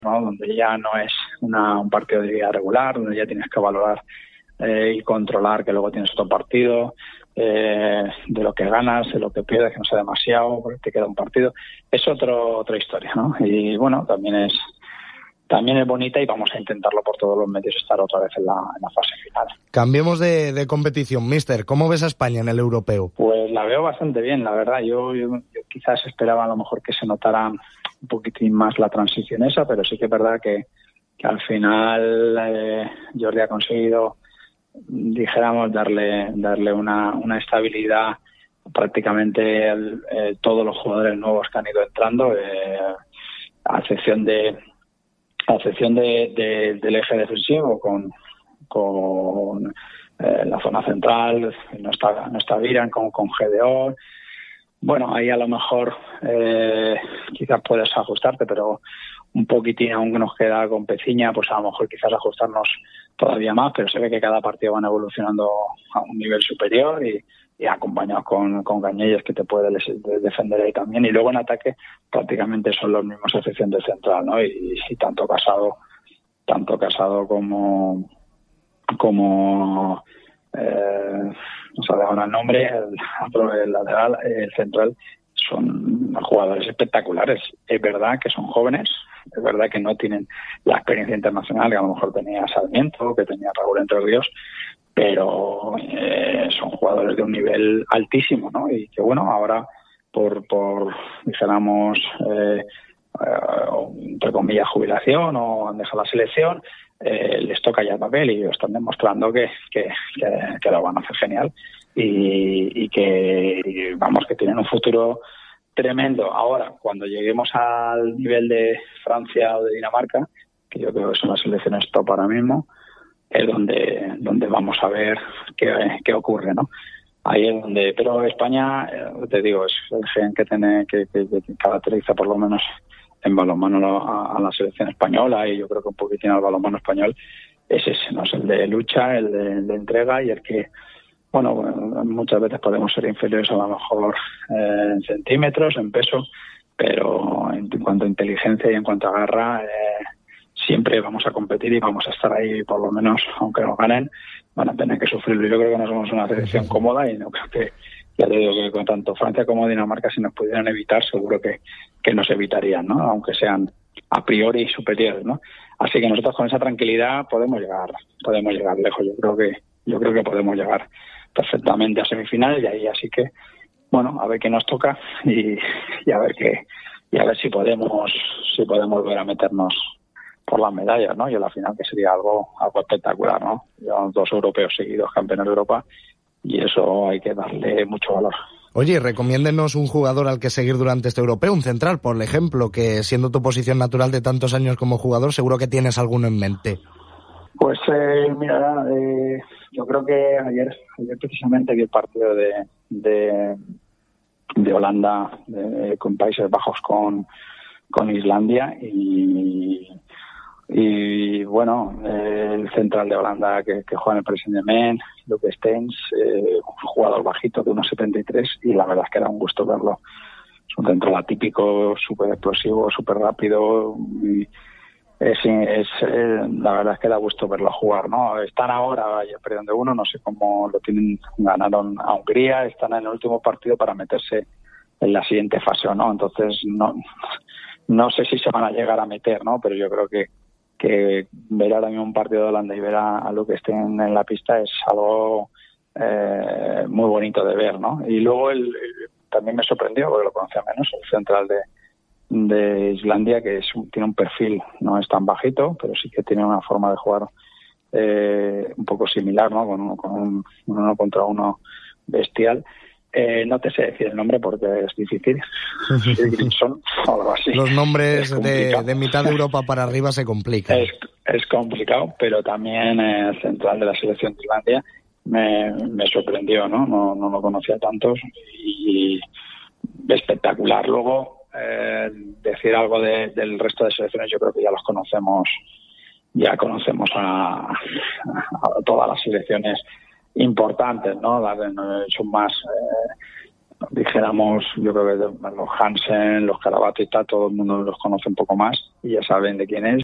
¿no? Donde ya no es un partido de liga regular, donde ya tienes que valorar y controlar que luego tienes otro partido, de lo que ganas, de lo que pierdes, que no sea demasiado, porque te queda un partido. Es otra historia, ¿no? Y bueno, también es bonita y vamos a intentarlo por todos los medios estar otra vez en la fase final. Cambiemos de competición, míster. ¿Cómo ves a España en el europeo? Pues la veo bastante bien, la verdad. Yo quizás esperaba a lo mejor que se notara un poquitín más la transición esa, pero sí que es verdad que al final Jordi ha conseguido, dijéramos, darle una estabilidad prácticamente todos los jugadores nuevos que han ido entrando, a excepción del eje defensivo con la zona central. No está Viran con GDO. Bueno, ahí a lo mejor quizás puedes ajustarte, pero un poquitín aún nos queda con Peciña, pues a lo mejor quizás ajustarnos todavía más, pero se ve que cada partido van evolucionando a un nivel superior y acompañados con Cañellas, que te puede defender ahí también. Y luego en ataque prácticamente son los mismos, a excepción del central, ¿no? Y tanto Casado como no sabe ahora el nombre, el lateral, el central, son jugadores espectaculares. Es verdad que son jóvenes, es verdad que no tienen la experiencia internacional que a lo mejor tenía Sarmiento, que tenía Raúl Entre Ríos, pero son jugadores de un nivel altísimo, ¿no? Y que bueno, ahora por dijéramos, entre comillas, jubilación, o han dejado la selección, les toca ya el papel y están demostrando que lo van a hacer genial y que vamos, que tienen un futuro tremendo. Ahora, cuando lleguemos al nivel de Francia o de Dinamarca, que yo creo que son las selecciones top ahora mismo, es donde vamos a ver qué ocurre, ¿no? Ahí es donde, pero España, te digo, es el gen que caracteriza por lo menos en balonmano a la selección española, y yo creo que un poquitín al balonmano español es ese, ¿no? Es el de lucha, el de entrega, y el que, bueno, muchas veces podemos ser inferiores a lo mejor en centímetros, en peso, pero en cuanto a inteligencia y en cuanto a garra, siempre vamos a competir y vamos a estar ahí, por lo menos, aunque nos ganen, van a tener que sufrirlo. Yo creo que no somos una selección cómoda y no creo que, ya te digo, que con tanto Francia como Dinamarca, si nos pudieran evitar, seguro que nos evitarían, ¿no? Aunque sean a priori superiores, ¿no? Así que nosotros con esa tranquilidad podemos llegar lejos. Yo creo que podemos llegar perfectamente a semifinales, y ahí así que, bueno, a ver qué nos toca y a ver si podemos volver a meternos por las medallas, ¿no? Y a la final, que sería algo espectacular, ¿no? Llevamos 2 europeos seguidos campeones de Europa y eso hay que darle mucho valor. Oye, recomiéndenos un jugador al que seguir durante este europeo, un central, por ejemplo, que siendo tu posición natural de tantos años como jugador, seguro que tienes alguno en mente. Pues mira, yo creo que ayer precisamente vi el partido de Holanda con Países Bajos con Islandia y bueno, el central de Holanda que juega en el Paris Saint-Germain, Luke Steins, un jugador bajito de 1,73, y la verdad es que era un gusto verlo. Es un central atípico, súper explosivo, súper rápido, y la verdad es que da gusto verlo jugar, ¿no? Están ahora, ya perdieron de 1, no sé cómo lo tienen, ganaron a Hungría, están en el último partido para meterse en la siguiente fase o no, entonces no sé si se van a llegar a meter, ¿no? Pero yo creo que ver ahora mismo un partido de Holanda y ver a Luke Stein en la pista es algo muy bonito de ver, ¿no? Y luego también me sorprendió, porque lo conocía menos, el central de Islandia, que tiene un perfil, no es tan bajito, pero sí que tiene una forma de jugar un poco similar, ¿no? Con un 1 contra 1 bestial. No te sé decir el nombre porque es difícil. Grimson o algo así. Los nombres de mitad de Europa para arriba se complican. Es complicado, pero también el central de la selección de Islandia me sorprendió, ¿no? No lo conocía tantos y espectacular. Luego, decir algo del resto de selecciones, yo creo que ya los conocemos. Ya conocemos a todas las selecciones importantes, ¿no? Son más dijéramos, yo creo que los Hansen, los Carabato y tal, todo el mundo los conoce un poco más y ya saben de quién es.